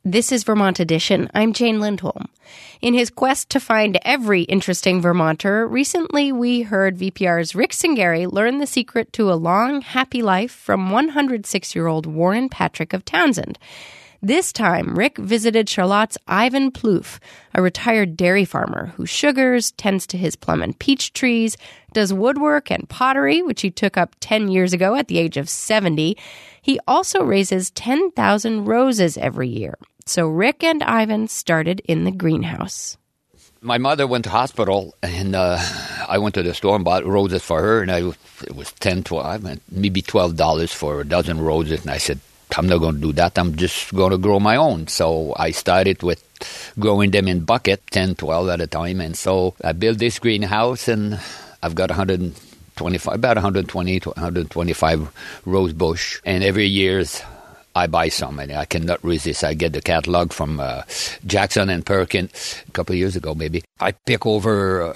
This is Vermont Edition. I'm Jane Lindholm. In his quest to find every interesting Vermonter, recently we heard VPR's Rick Cingari learn the secret to a long, happy life from 106-year-old Warren Patrick of Townsend. This time, Rick visited Charlotte's Ivan Plouffe, a retired dairy farmer who sugars, tends to his plum and peach trees, does woodwork and pottery, which he took up 10 years ago at the age of 70. He also raises 10,000 roses every year. So Rick and Ivan started in the greenhouse. My mother went to hospital, and I went to the store and bought roses for her, and it was $10, $12, maybe $12 for a dozen roses, and I said, I'm not going to do that. I'm just going to grow my own. So I started with growing them in bucket, 10, 12 at a time. And so I built this greenhouse, and I've got about 120 to 125 rose bush. And every year I buy some, and I cannot resist. I get the catalog from Jackson and Perkin a couple of years ago, maybe. I pick over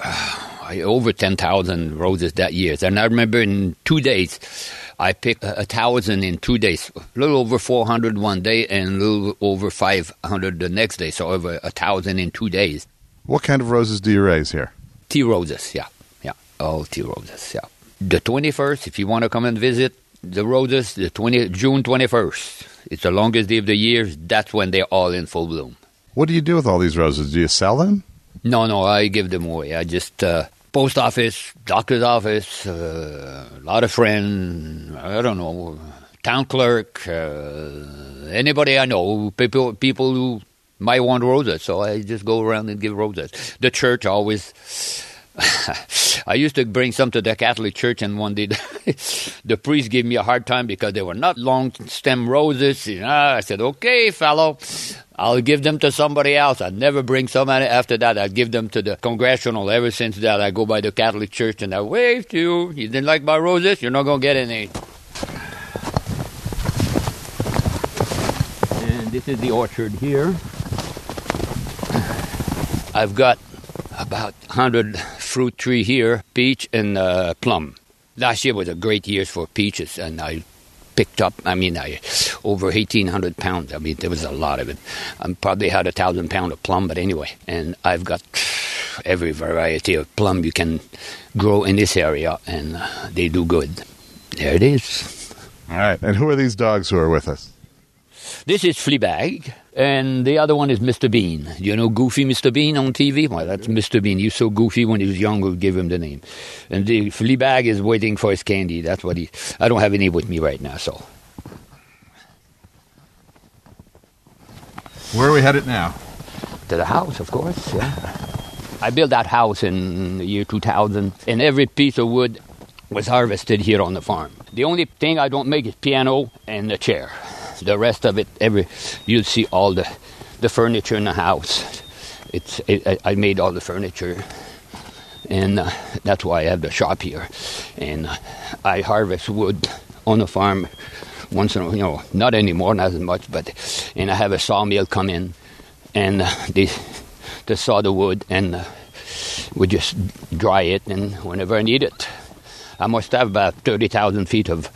10,000 roses that year. And I remember in 2 days, I picked 1,000 in 2 days, a little over 400 one day and a little over 500 the next day, so over 1,000 in 2 days. What kind of roses do you raise here? Tea roses, yeah. All tea roses, yeah. The 21st, if you want to come and visit the roses, June 21st. It's the longest day of the year. That's when they're all in full bloom. What do you do with all these roses? Do you sell them? No, I give them away. I just... post office, doctor's office, a lot of friends, I don't know, town clerk, anybody I know, people who might want roses. So I just go around and give roses. The church always... I used to bring some to the Catholic Church, and one day the priest gave me a hard time because they were not long stem roses. I said, okay, fellow, I'll give them to somebody else. I'd never bring somebody after that. I'd give them to the Congregational. Ever since that, I go by the Catholic Church and I wave to you. You didn't like my roses? You're not going to get any. And this is the orchard here. I've got about 100 fruit tree here, peach and plum. Last year was a great year for peaches, and I picked up, over 1,800 pounds. There was a lot of it. I probably had 1,000 pounds of plum, but anyway. And I've got every variety of plum you can grow in this area, and they do good. There it is. All right. And who are these dogs who are with us? This is Fleabag, and the other one is Mr. Bean. You know Goofy Mr. Bean on TV? Well, that's Mr. Bean. He was so goofy when he was young, we'll give him the name. And the Fleabag is waiting for his candy. That's what I don't have any with me right now, so. Where are we headed now? To the house, of course, yeah. I built that house in the year 2000, and every piece of wood was harvested here on the farm. The only thing I don't make is piano and a chair. The rest of it, you'll see all the furniture in the house. I made all the furniture, and that's why I have the shop here. And I harvest wood on the farm once in a while, not anymore, not as much, and I have a sawmill come in, and they saw the wood, and we just dry it, and whenever I need it. I must have about 30,000 feet of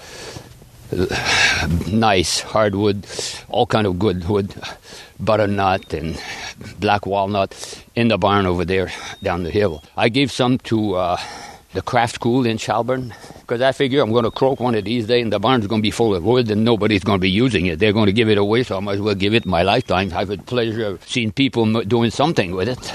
nice hardwood, all kind of good wood, butternut and black walnut in the barn over there down the hill. I gave some to the craft school in Shelburne because I figure I'm going to croak one of these days and the barn's going to be full of wood and nobody's going to be using it. They're going to give it away, so I might as well give it my lifetime. I've had the pleasure of seeing people doing something with it.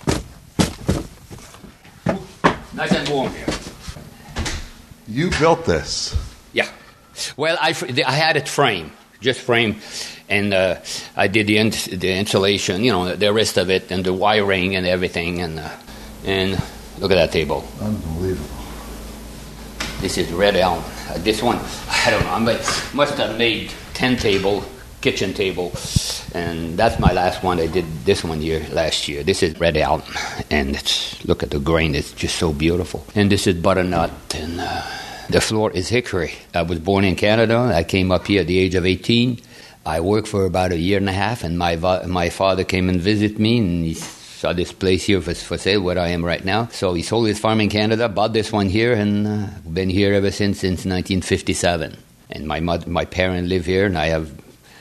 Nice and warm here. You built this? Yeah. Well, I had it framed, and I did the insulation, the rest of it, and the wiring and everything, and look at that table. Unbelievable. This is red elm. This one, I don't know, I must have made 10 kitchen table, and that's my last one. I did this one last year. This is red elm, and look at the grain, it's just so beautiful. And this is butternut, and the floor is hickory. I was born in Canada. I came up here at the age of 18. I worked for about a year and a half, and my father came and visited me, and he saw this place here for sale, where I am right now. So he sold his farm in Canada, bought this one here, and been here ever since 1957. And my parents live here, and I have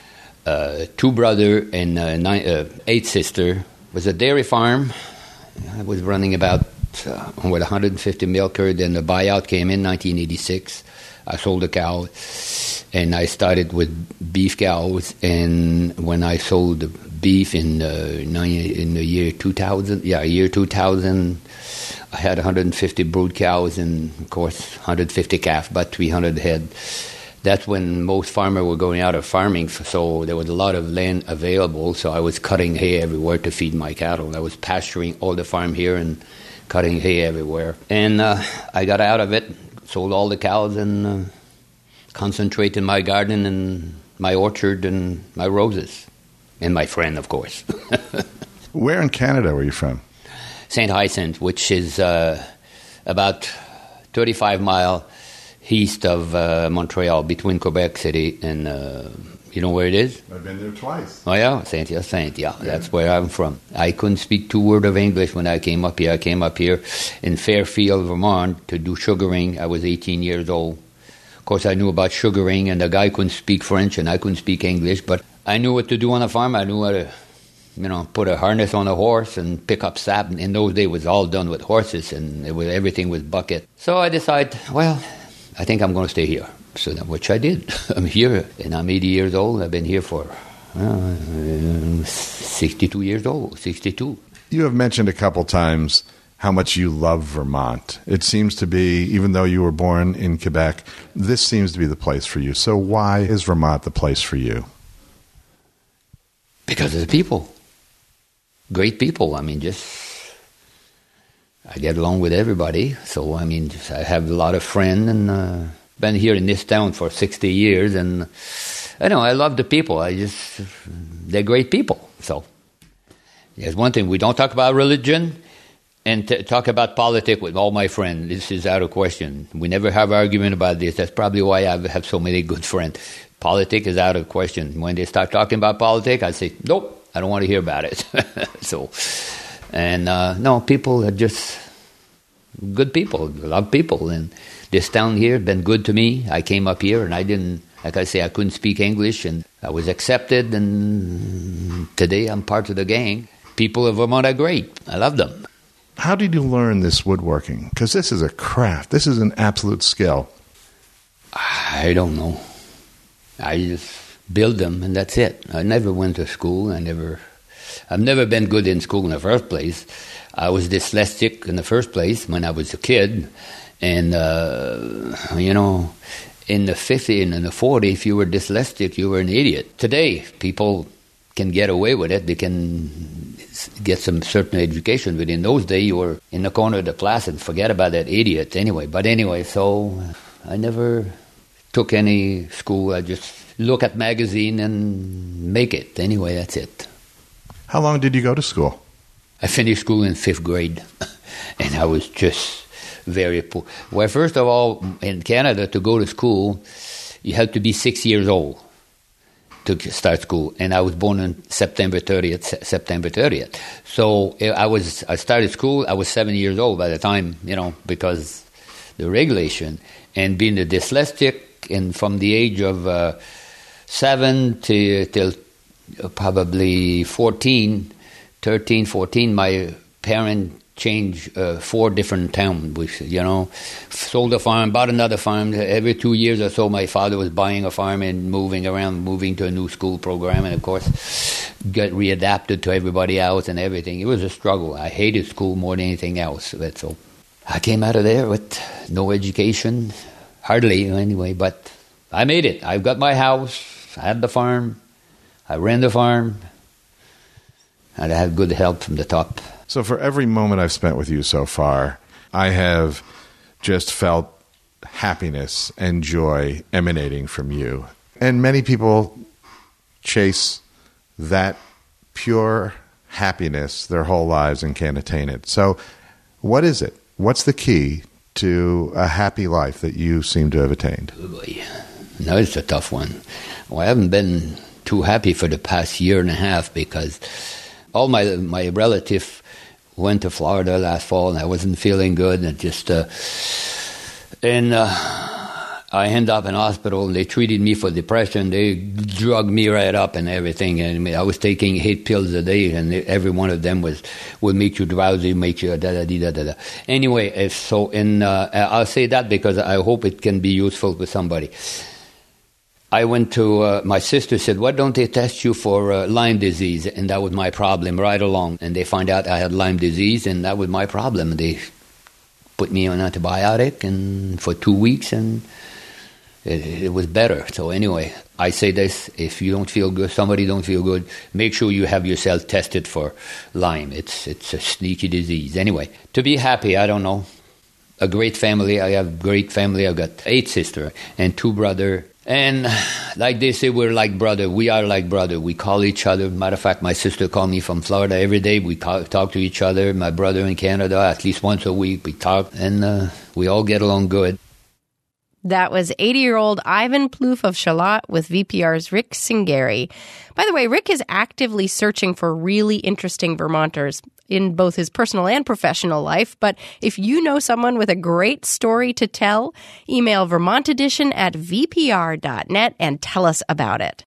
2 brothers and 8 sisters. It was a dairy farm. I was running about with 150 milker. Then the buyout came in 1986. I sold a cow, and I started with beef cows. And when I sold the beef in the year 2000, year 2000, I had 150 brood cows and, of course, 150 calves, about 300 head. That's when most farmers were going out of farming, so there was a lot of land available, so I was cutting hay everywhere to feed my cattle. I was pasturing all the farm here and cutting hay everywhere. And I got out of it, sold all the cows, and concentrated my garden and my orchard and my roses. And my friend, of course. Where in Canada were you from? St. Hyacinthe, which is about 35 miles east of Montreal, between Quebec City and, you know where it is? I've been there twice. Oh, yeah? St. Hyacinthe, yeah. That's where I'm from. I couldn't speak 2 words of English when I came up here. I came up here in Fairfield, Vermont, to do sugaring. I was 18 years old. Of course, I knew about sugaring, and the guy couldn't speak French, and I couldn't speak English, but I knew what to do on a farm. I knew how to, put a harness on a horse and pick up sap. In those days, it was all done with horses, and everything was bucket. So I decided, well, I think I'm going to stay here. So which I did. I'm here, and I'm 80 years old. I've been here for 62 years old, 62. You have mentioned a couple times how much you love Vermont. It seems to be, even though you were born in Quebec, this seems to be the place for you. So why is Vermont the place for you? Because of the people. Great people. I get along with everybody. So, I have a lot of friends, and been here in this town for 60 years, and I love the people. They're great people. So, there's one thing, we don't talk about religion and talk about politics with all my friends. This is out of question. We never have argument about this. That's probably why I have so many good friends. Politics is out of question. When they start talking about politics, I say, nope, I don't want to hear about it. No, people are just good people, love people. And this town here has been good to me. I came up here, and I didn't, like I say, I couldn't speak English, and I was accepted, and today I'm part of the gang. People of Vermont are great. I love them. How did you learn this woodworking? Because this is a craft. This is an absolute skill. I don't know. I just build them, and that's it. I never went to school. I've never been good in school in the first place. I was dyslexic in the first place when I was a kid. And, in the 50s and in the 40s, if you were dyslexic, you were an idiot. Today, people can get away with it. They can get some certain education. But in those days, you were in the corner of the class and forget about that idiot anyway. But anyway, so I never took any school. I just look at magazine and make it. Anyway, that's it. How long did you go to school? I finished school in 5th grade, and I was just very poor. Well, first of all, in Canada, to go to school, you had to be 6 years old to start school, and I was born on September 30th. So I started school, I was 7 years old by the time, because the regulation, and being a dyslexic, and from the age of 7 till probably 13, 14, my parents changed 4 different towns. We, sold a farm, bought another farm. Every 2 years or so, my father was buying a farm and moving to a new school program, and of course, get readapted to everybody else and everything. It was a struggle. I hated school more than anything else. So I came out of there with no education, hardly anyway, but I made it. I got my house, I had the farm, I ran the farm, and I had good help from the top. So for every moment I've spent with you so far, I have just felt happiness and joy emanating from you. And many people chase that pure happiness their whole lives and can't attain it. So what is it? What's the key to a happy life that you seem to have attained? Oh boy. No, it's a tough one. Well, I haven't been too happy for the past year and a half because all my relatives went to Florida last fall, and I wasn't feeling good, and I end up in hospital. They treated me for depression. They drugged me right up and everything. And I was taking 8 pills a day, and every one of them will make you drowsy, make you da-da-dee-da-da-da. Anyway, I'll say that because I hope it can be useful to somebody. I went to, my sister said, why don't they test you for Lyme disease? And that was my problem right along. And they found out I had Lyme disease, and that was my problem. They put me on antibiotic and for 2 weeks, and it was better. So anyway, I say this, if you don't feel good, somebody don't feel good, make sure you have yourself tested for Lyme. It's a sneaky disease. Anyway, to be happy, I don't know. A great family. I have a great family. I've got 8 sisters and 2 brothers. And like they say, we're like brother. We are like brother. We call each other. Matter of fact, my sister called me from Florida every day. We talk to each other. My brother in Canada, at least once a week, we talk. And we all get along good. That was 80-year-old Ivan Plouffe of Charlotte with VPR's Rick Cingari. By the way, Rick is actively searching for really interesting Vermonters in both his personal and professional life. But if you know someone with a great story to tell, email vermontedition@vpr.net and tell us about it.